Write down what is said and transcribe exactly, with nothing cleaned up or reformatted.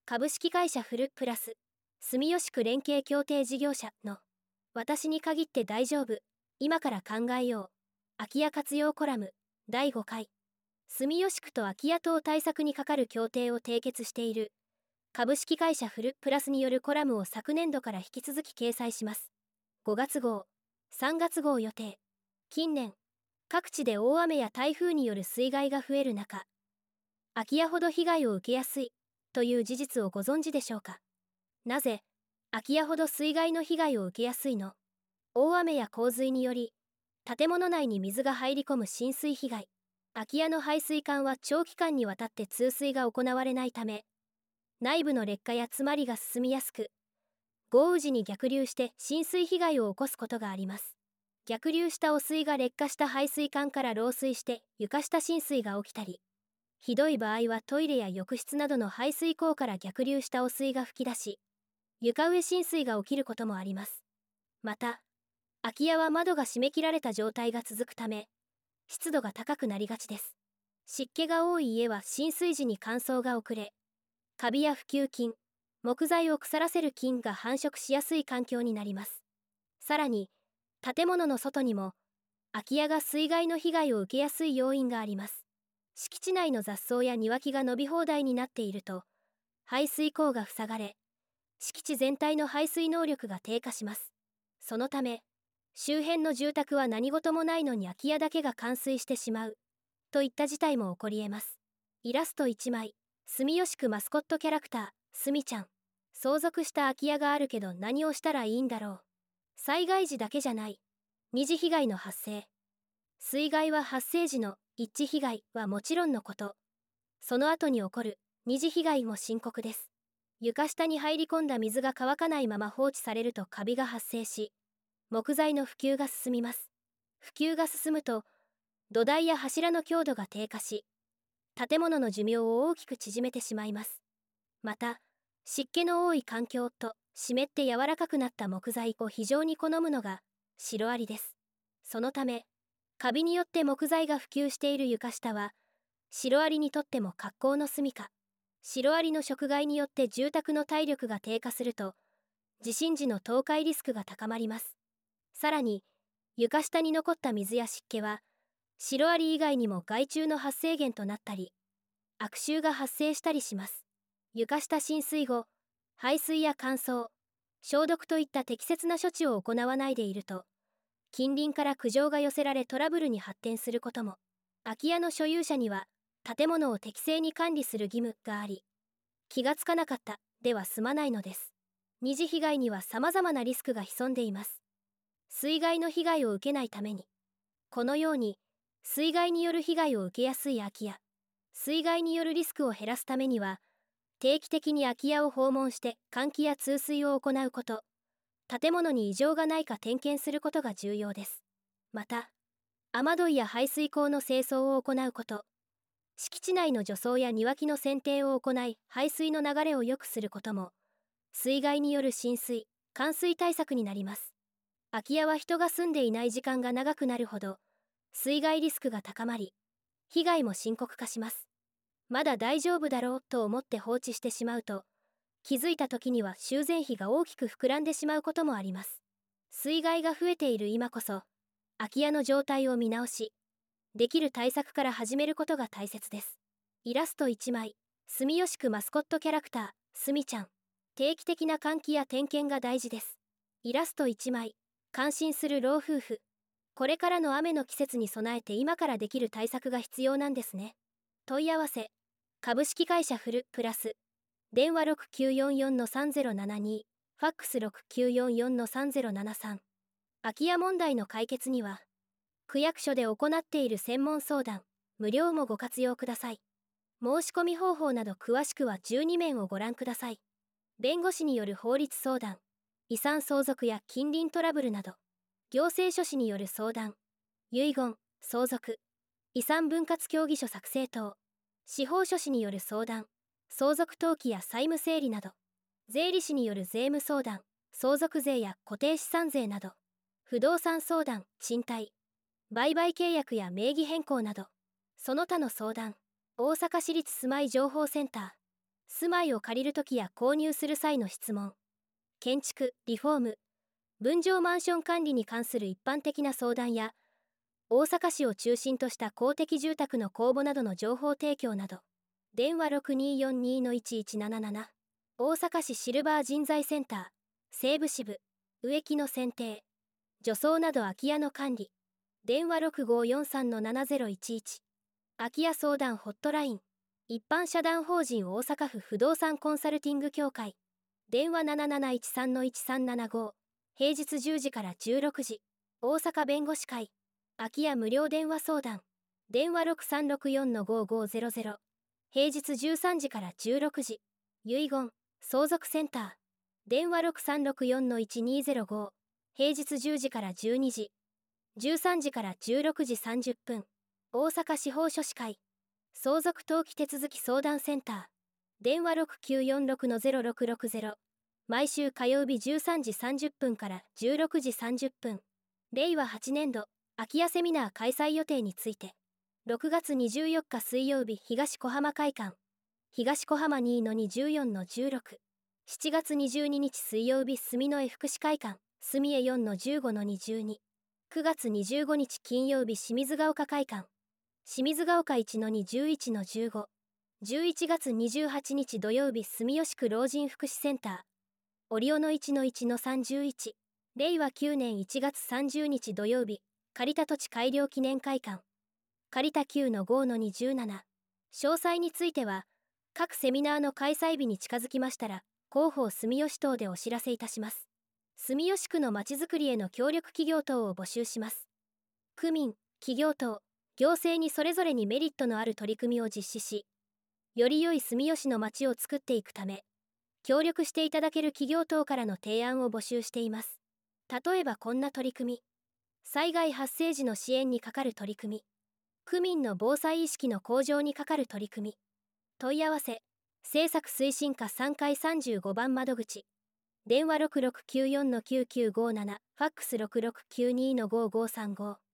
株式会社フルプラス住吉区連携協定事業者の私に限って大丈夫今から考えよう空き家活用コラムだいごかい住吉区と空き家等対策に係る協定を締結している株式会社フルプラスによるコラムを昨年度から引き続き掲載します。ごがつ号、さんがつ号予定。近年各地で大雨や台風による水害が増える中、空き家ほど被害を受けやすいという事実をご存知でしょうか。なぜ空き家ほど水害の被害を受けやすいの？大雨や洪水により建物内に水が入り込む浸水被害。空き家の排水管は長期間にわたって通水が行われないため、内部の劣化や詰まりが進みやすく、豪雨時に逆流して浸水被害を起こすことがあります。逆流した汚水が劣化した排水管から漏水して床下浸水が起きたり、ひどい場合はトイレや浴室などの排水口から逆流した汚水が噴き出し、床上浸水が起きることもあります。また、空き家は窓が閉め切られた状態が続くため、湿度が高くなりがちです。湿気が多い家は浸水時に乾燥が遅れ、カビや腐朽菌、木材を腐らせる菌が繁殖しやすい環境になります。さらに、建物の外にも、空き家が水害の被害を受けやすい要因があります。敷地内の雑草や庭木が伸び放題になっていると、排水口が塞がれ、敷地全体の排水能力が低下します。そのため、周辺の住宅は何事もないのに空き家だけが冠水してしまう、といった事態も起こり得ます。イラストいちまい。住吉区マスコットキャラクター、すみちゃん。相続した空き家があるけど何をしたらいいんだろう。災害時だけじゃない。二次被害の発生。水害は発生時の一次被害はもちろんのこと、その後に起こる二次被害も深刻です。床下に入り込んだ水が乾かないまま放置されるとカビが発生し、木材の普及が進みます。普及が進むと、土台や柱の強度が低下し、建物の寿命を大きく縮めてしまいます。また、湿気の多い環境と湿って柔らかくなった木材を非常に好むのがシロアリです。そのため、カビによって木材が普及している床下は、シロアリにとっても格好の住処。シロアリの食害によって住宅の体力が低下すると、地震時の倒壊リスクが高まります。さらに、床下に残った水や湿気は、シロアリ以外にも害虫の発生源となったり、悪臭が発生したりします。床下浸水後、排水や乾燥、消毒といった適切な処置を行わないでいると、近隣から苦情が寄せられトラブルに発展することも。空き家の所有者には、建物を適正に管理する義務があり、気がつかなかったでは済まないのです。二次被害には様々なリスクが潜んでいます。水害の被害を受けないために、このように、水害による被害を受けやすい空き家、水害によるリスクを減らすためには、定期的に空き家を訪問して換気や通水を行うこと、建物に異常がないか点検することが重要です。また、雨どいや排水口の清掃を行うこと、敷地内の除草や庭木の剪定を行い排水の流れを良くすることも、水害による浸水、冠水対策になります。空き家は人が住んでいない時間が長くなるほど、水害リスクが高まり、被害も深刻化します。まだ大丈夫だろうと思って放置してしまうと、気づいた時には修繕費が大きく膨らんでしまうこともあります。水害が増えている今こそ、空き家の状態を見直し、できる対策から始めることが大切です。イラストいちまい。住吉区マスコットキャラクター、すみちゃん。定期的な換気や点検が大事です。イラストいちまい。感心する老夫婦。これからの雨の季節に備えて今からできる対策が必要なんですね。問い合わせ。株式会社フルプラス。電話 ろくきゅうよんよんのさんぜろななに、ファックス ろくきゅうよんよんのさんぜろななさん。空き家問題の解決には、区役所で行っている専門相談、無料もご活用ください。申し込み方法など詳しくはじゅうにめんをご覧ください。弁護士による法律相談、遺産相続や近隣トラブルなど、行政書士による相談、遺言、相続、遺産分割協議書作成等、司法書士による相談、相続登記や債務整理など、税理士による税務相談、相続税や固定資産税など、不動産相談、賃貸、売買契約や名義変更など、その他の相談、大阪市立住まい情報センター、 住まいを借りるときや購入する際の質問、建築、リフォーム、分譲マンション管理に関する一般的な相談や、大阪市を中心とした公的住宅の公募などの情報提供など。電話 ろくにーよんにーのいちいちなななな。大阪市シルバー人材センター、西部支部、植木の剪定、除草など空き家の管理。電話 ろくごーよんさんのななぜろいちいち。空き家相談ホットライン。一般社団法人大阪府不動産コンサルティング協会。電話 なななないちさんのいちさんななご。平日じゅうじからじゅうろくじ。大阪弁護士会。空き家無料電話相談。電話 ろくさんろくよんのごごぜろぜろ。平日じゅうさんじからじゅうろくじ。遺言、相続センター。電話 ろくさんろくよんのいちにーぜろご。平日じゅうじからじゅうにじ。じゅうさんじからじゅうろくじさんじゅっぷん。大阪司法書士会。相続登記手続き相談センター。電話 ろくきゅうよんろくのぜろろくろくぜろ。毎週火曜日じゅうさんじさんじゅっぷんからじゅうろくじさんじゅっぷん。れいわはちねんど、空き家セミナー開催予定について。ろくがつにじゅうよっか水曜日東小浜会館。東小浜 にのにじゅうよんのじゅうろく。しちがつにじゅうににち水曜日住之江福祉会館。住江 よんのじゅうごのにじゅうに。くがつにじゅうごにち金曜日清水ヶ丘会館。清水ヶ丘 いちのにじゅういちのじゅうご。じゅういちがつにじゅうはちにち土曜日住吉区老人福祉センター。折尾の いちのいちのさんじゅういち。れいわきゅうねんいちがつさんじゅうにち土曜日借りた土地改良記念会館。借りた きゅうのごのにじゅうなな。詳細については、各セミナーの開催日に近づきましたら、広報住吉等でお知らせいたします。住吉区のまちづくりへの協力企業等を募集します。区民、企業等、行政にそれぞれにメリットのある取り組みを実施し、より良い住吉の街を作っていくため、協力していただける企業等からの提案を募集しています。例えばこんな取り組み。災害発生時の支援にかかる取り組み。区民の防災意識の向上にかかる取り組み。問い合わせ、政策推進課さんかいさんじゅうごばん窓口。電話 ろくろくきゅうよんのきゅうきゅうごなな、ファックス ろくろくきゅうにのごごさんご。